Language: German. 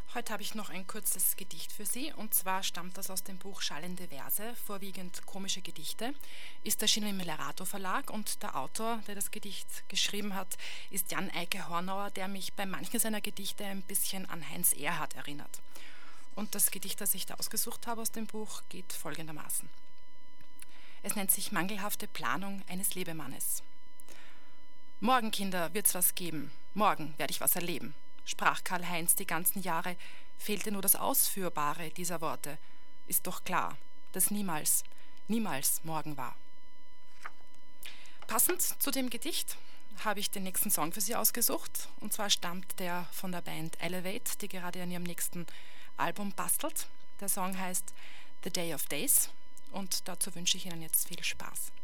Heute habe ich noch ein kurzes Gedicht für Sie, und zwar stammt das aus dem Buch Schallende Verse, vorwiegend komische Gedichte, ist erschienen im Lerato Verlag, und der Autor, der das Gedicht geschrieben hat, ist Jan Eike Hornauer, der mich bei manchen seiner Gedichte ein bisschen an Heinz Erhardt erinnert. Und das Gedicht, das ich da ausgesucht habe aus dem Buch, geht folgendermaßen. Es nennt sich Mangelhafte Planung eines Lebemannes. Morgen, Kinder, wird's was geben, morgen werde ich was erleben, sprach Karl-Heinz die ganzen Jahre, fehlte nur das Ausführbare dieser Worte. Ist doch klar, dass niemals, niemals morgen war. Passend zu dem Gedicht habe ich den nächsten Song für Sie ausgesucht, und zwar stammt der von der Band Elevate, die gerade an ihrem nächsten Album bastelt. Der Song heißt The Day of Days, und dazu wünsche ich Ihnen jetzt viel Spaß.